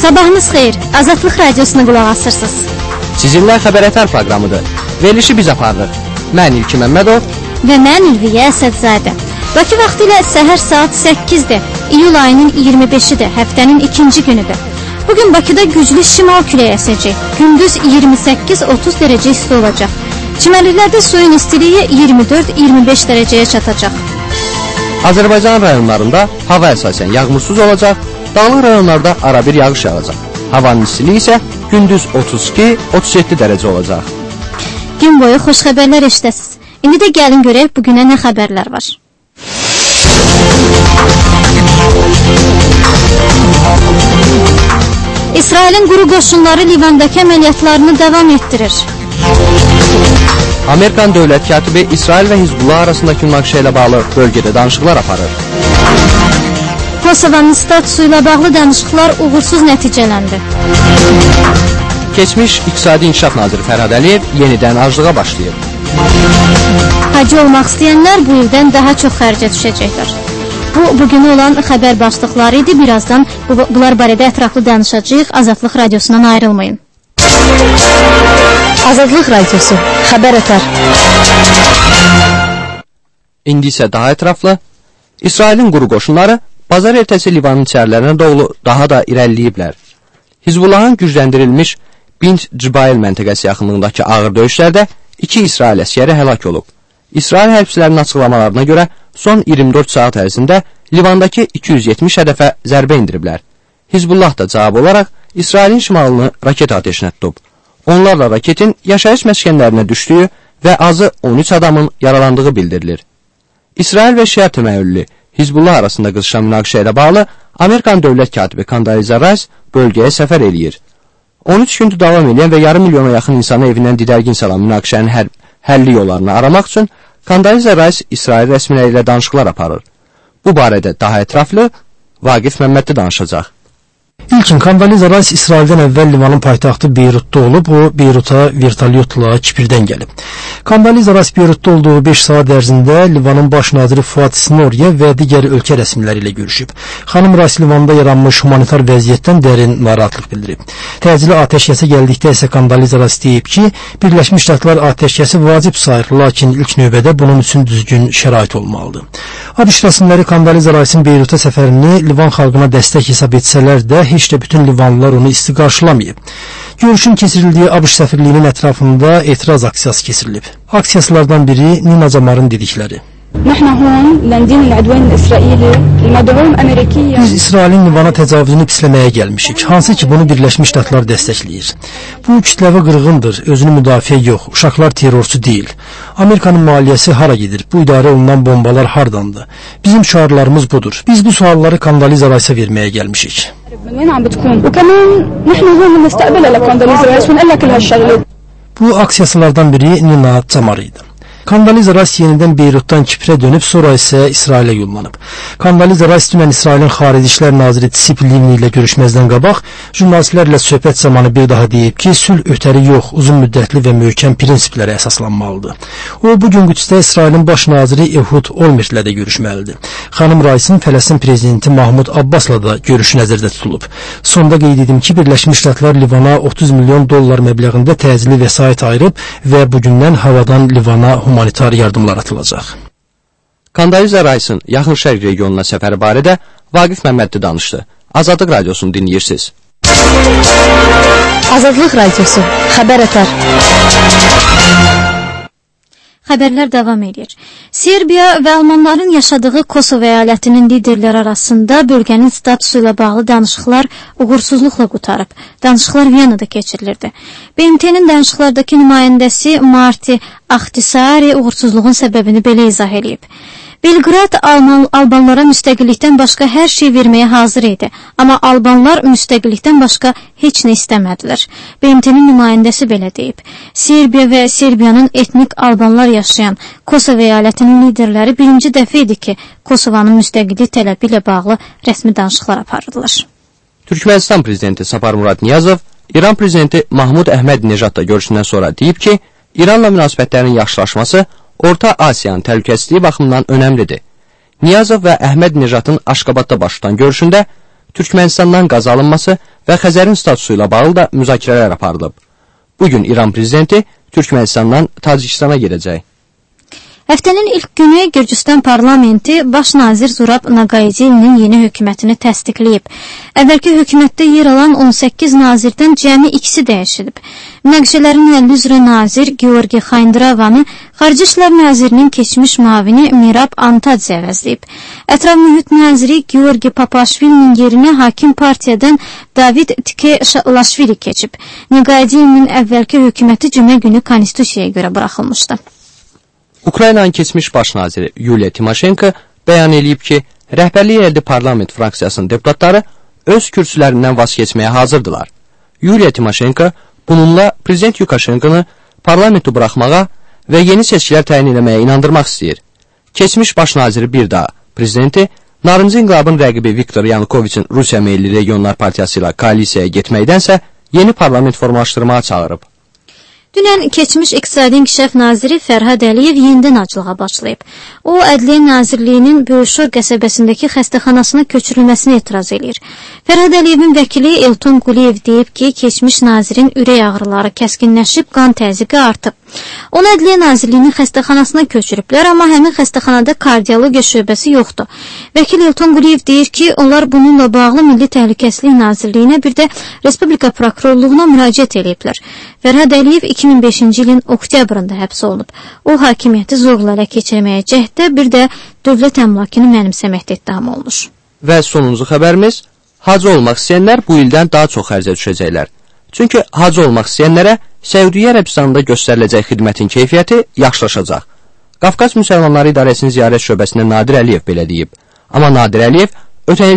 Sabahınız xeyir, Azadlıq Radiosuna qulaq asırsınız. Sizinlə Xəbərətər proqramıdır. Verilişi biz aparırıq. Mən İlki Məmmədov və mən İlviyə Əsədzadə. Bakı vaxtı ilə səhər saat 8-dir. İyul ayının 25-dir, həftənin ikinci günüdür. Bugün Bakıda güclü şimal küləyi əsəcək. Gündüz 28-30 dərəcə isti olacaq. Çimərliklərdə suyun istiliyi 24-25 dərəcəyə çatacaq. Azərbaycan rayonlarında hava əsasən yağmursuz olacaq, dağlıq rayonlarda arabir yağış yağacaq. Havanın istiliyi isə gündüz 32-37 dərəcə olacaq. Gün boyu xoş xəbərlər eşidəsiniz. İndi də gəlin görək bugünə nə xəbərlər var. İsrailin quru qoşunları Livandakı əməliyyatlarını davam etdirir. Amerikan dövlət katibi İsrail və Hizbullah arasındakı münaqişə ilə bağlı bölgədə danışıqlar aparır. Kosovanın statusu ilə bağlı danışıqlar uğursuz nəticələndi. Keçmiş İqtisadi İnkişaf Naziri Fərhad Əliyev yenidən aclığa başlayıb. Hacı olmaq istəyənlər bu ildən daha çox xərcə düşəcəklər. Bu, bugün olan xəbər başlıqları idi. Birazdan bunlar barədə ətraflı danışacağıq. Azadlıq Radiosundan ayrılmayın. Azadlıq Radiosu, Xəbərətər. İndi isə daha ətraflı. İsrailin quru qoşunları bazar ertəsi Livanın içərilərinə doğru daha da irəliləyiblər. Hizbullahın gücləndirilmiş Bint Cıbayl məntəqəsi yaxınlığındakı ağır döyüşlərdə 2 İsrail əsgəri həlak olub. İsrail hərbçilərinin açıqlamalarına görə son 24 saat ərzində Livandakı 270 hədəfə zərbə indiriblər. Hizbullah da cavab olaraq İsrailin şimalını raket ateşinə tutub. Onlarla raketin yaşayış məskənlərinə düşdüyü və azı 13 adamın yaralandığı bildirilir. İsrail və Şiə təməyyüllü Hizbullah arasında qızışan münaqişə ilə bağlı Amerikan dövlət katibi Condoleezza Rice bölgəyə səfər eləyir. 13 gündür davam edən və yarım milyona yaxın insanı evindən didərgin salan münaqişənin həlli yollarını aramaq üçün Condoleezza Rice İsrail rəsmiləri ilə danışıqlar aparır. Bu barədə daha ətraflı Vaqif Məmmədli danışacaq. İlkin Condoleezza Rice İsraildən əvvəl Livanın paytaxtı Beyrutda olub, o Beyruta vertolyotla Kipirdən gəlib. Condoleezza Rice Beyrutda olduğu 5 saat ərzində Livanın baş naziri Fuad Snorya və digər ölkə rəsmiləri ilə görüşüb. Xanım Rice Livanda yaranmış humanitar vəziyyətdən dərin narahatlıq bildirib. Təcili atəşkəsə gəldikdə isə Condoleezza Rice deyib ki, Birləşmiş Ştatlar atəşkəsi vacib sayır, lakin ilk növbədə bunun üçün düzgün şərait olmalıdır. ABŞ rəsmiləri Condoleezza Rice'in Beyruta səfərini Livan xalqına dəstək hesab etsələr də heç də bütün Livanlılar onu isti qarşılamayıb. Görüşün keçirildiyi ABŞ səfirliyinin ətrafında etiraz aksiyası keçirilib. Aksiyasılardan biri Nina Camar'ın dedikləri. Biz İsrailin Livana təcavüzünü pisləməyə gəlmişik, hansı ki bunu Birləşmiş Ştatlar dəstəkləyir. Bu kütləvi qırğındır, özünü müdafiə yox, uşaqlar terrorçu deyil. Amerikanın maliyyəsi hara gedir, bu idarə olunan bombalar hardandır? Bizim şüarlarımız budur. Biz bu sualları Condoleezza Rice'a verməyə gəlmişik. Bu aksiyasılardan biri Nina Camar idi. Condoleezza Rice yenidən Beyrutdan Kiprə dönüb, sonra isə İsrailə yollanıb. Condoleezza Rice dünən İsrailin Xarici İşlər Naziri Tzip Livni ilə görüşməzdən qabaq, jurnalistlərlə söhbət zamanı bir daha deyib ki, sülh ötəri yox, uzun müddətli və möhkəm prinsiplərə əsaslanmalıdır. O, bugün Qüdsdə İsrailin baş naziri Ehud Olmertlə də görüşməlidir. Xanım Rice'in Fələstin prezidenti Mahmud Abbasla da görüşü nəzərdə tutulub. Sonda qeyd edim ki, Birləşmiş Ştatlar Livana 30 milyon dollar məbləğində təcili vəsait ayırıb və bugündən havadan Livana humanitar yardımlar atılacaq. Condoleezza Rice'ın Yaxın Şərq regionuna səfəri barədə Vaqif Məmmədli danışdı. Azadlıq Radiosunu dinləyirsiniz. Azadlıq Radiosu, Xəbərətər. Xəbərlər davam edir. Serbiya və Almanların yaşadığı Kosovo əyalətinin liderləri arasında bölgənin statusu ilə bağlı danışıqlar uğursuzluqla qutarıb. Danışıqlar Viyanada keçirilirdi. BMT-nin danışıqlardakı nümayəndəsi Marti Ahtisaari uğursuzluğun səbəbini belə izah edib. Belqrad Albanlara müstəqillikdən başqa hər şey verməyə hazır idi. Amma Albanlar müstəqillikdən başqa heç nə istəmədilər. BMT-nin nümayəndəsi belə deyib. Serbiya və Serbiyanın etnik Albanlar yaşayan Kosovo əyalətinin liderləri birinci dəfə idi ki, Kosovanın müstəqillik tələbi ilə bağlı rəsmi danışıqlar aparırdılar. Türkmenistan prezidenti Sapar Murad Niyazov, İran prezidenti Mahmud Əhməd-Nejadla görüşündən sonra deyib ki, İranla münasibətlərin yaxşılaşması Orta Asiyanın təhlükəsizliyi baxımından önəmlidir. Niyazov və Əhməd-Nejadın Aşqabadda baş tutan görüşündə Türkmenistandan qaz alınması və Xəzərin statusu ilə bağlı da müzakirələr aparılıb. Bugün İran prezidenti Türkmenistandan Tacikistana gedəcək. Həftənin ilk günü Gürcüstan parlamenti baş nazir Zurab Naqaidilinin yeni hökumətini təsdiqləyib. Əvvəlki hökumətdə yer alan 18 nazirdən cəmi ikisi dəyişilib. Münaqişələrin həlli üzrə nazir Georgi Xayndravanı Xarici İşlər Nazirinin keçmiş müavini Mirab Antadze əvəzləyib. Ətraf mühit naziri Georgi Papaşvilinin yerinə hakim partiyadan David Tikelaşvili keçib. Naqaidilinin əvvəlki hökuməti cümə günü konstitusiyaya görə buraxılmışdı. Ukraynanın keçmiş baş naziri Yuliya Timoşenko bəyan edib ki, rəhbərlik əldə parlament fraksiyasının deputatları öz kürsülərindən vaz keçməyə hazırdılar. Yuliya Timoşenko bununla prezident Lukashenkonu parlamentu buraxmağa və yeni seçkilər təyin etməyə inandırmaq istəyir. Keçmiş baş naziri bir daha prezidenti Narıncı İnqilabın rəqibi Viktor Yanukoviçin Rusiya Milli Regionlar Partiyası ilə koalisiyaya getməkdənsə yeni parlament formalaşdırmağa çağırıb. Dünən keçmiş İqtisadi İnkişaf naziri Fərhad Əliyev yenidən acılığa başlayıb. O, Ədliyyə Nazirliyinin Böyüşor qəsəbəsindəki xəstəxanasına köçürülməsini etiraz edir. Fərhad Əliyevin vəkili Elton Quliyev deyib ki, keçmiş nazirin ürək ağrıları kəskinləşib, qan təzyiqi artıb. Onu Ədliyyə Nazirliyinin xəstəxanasına köçürüblər, amma həmin xəstəxanada kardiologiya şöbəsi yoxdur. Vəkil Elton Quliyev deyir ki, onlar bununla bağlı Milli Təhlükəsizlik Nazirliyinə bir də Respublika Prokurorluğuna müraciət ediblər. Fərhad Əliyev 2005-ci ilin oktyabrında həbs olunub. O, hakimiyyəti zorla ələ keçirməyə cəhddə, bir də dövlət əmlakını mənimsəməkdə ittiham olunur. Və sonuncu xəbərimiz, hacı olmaq istəyənlər bu ildən daha çox xərcə düşəcəklər. Çünki hacı olmaq istəyənlərə Səudiyyə Ərəbistanında göstəriləcək xidmətin keyfiyyəti yaxşılaşacaq. Qafqaz Müsəlmanları İdarəsinin ziyarət şöbəsində Nadir Əliyev belə deyib. Amma Nadir Əliyev ötən